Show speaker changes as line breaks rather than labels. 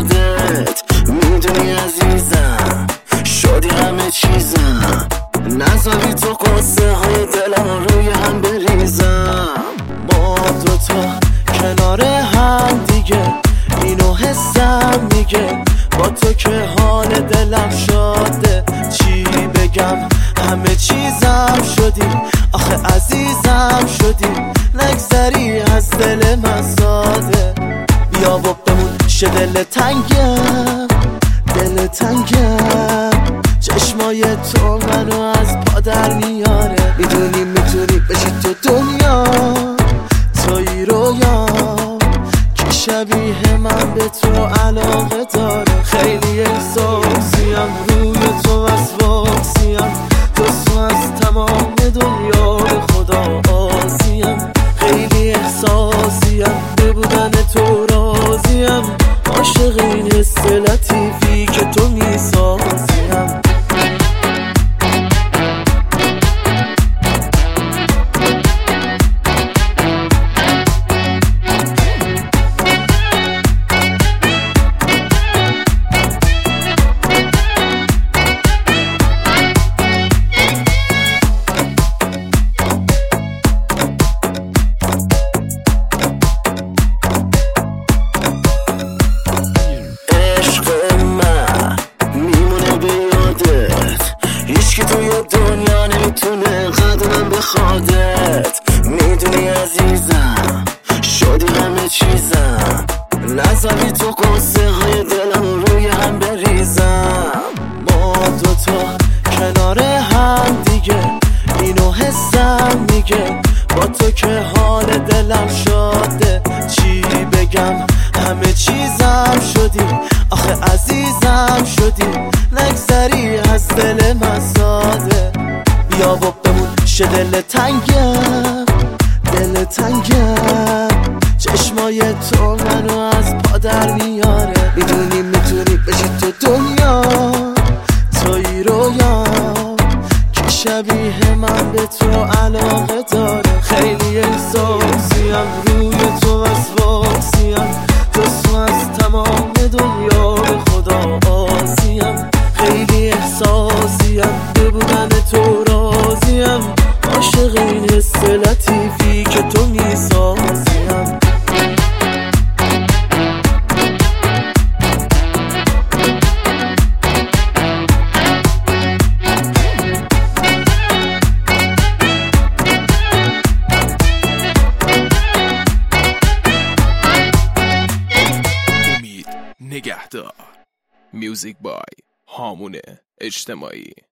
خودت میدونی عزیزم، شدی همه چیزم، نذاری تو قصه های دلم روی هم بریزم. ما دوتا کنار هم دیگه، اینو حسم میگه، با تو که حال دلم شده، چی بگم همه چیزم شدی، آخه عزیزم شدی، نگذری از دل من ساده. بیا و بمون شه دل تنگم، دل تنگم، چشمای تو منو از پا در میاره، میدونی میتونی بشی تو دنیا، توی رویا که شبیه من به تو علاقه داره. خیلی احساسیم، روی تو وسواسیم، تو از تمام دنیا به خدا آسیم. خیلی احساسیم، به بودن تو راضیم، عاشق این حس لطیفی که تو میسازیم. هیچکی توی دنیا نمیتونه قدمم بخوادت، میدونی عزیزم، شدی همه چیزم، نذاری تو قصه های دلم روی هم بریزم. ما دوتا کنار هم دیگه، اینو حسم میگه، با تو که حال دلم شده، چی بگم همه چیزم شدی، آخه عزیزم شدی، نگذری از دل من ساده. بیا و بمون شه دل تنگم، دل تنگم، چشمای تو منو از پا در میاره، میدونی میتونی بشی تو دنیا، توی رویا که شبیه من به تو علاقه داره. خیلی احساسیم، روی تو وسواسیم، تو از تمام دنیا به خدا آسیم. خیلی احساسیم، به بودن تو راضیم، عاشق این حس لطیفی که تو میسازیم.
نگهدار. میوزیک بای هامون اجتماعی.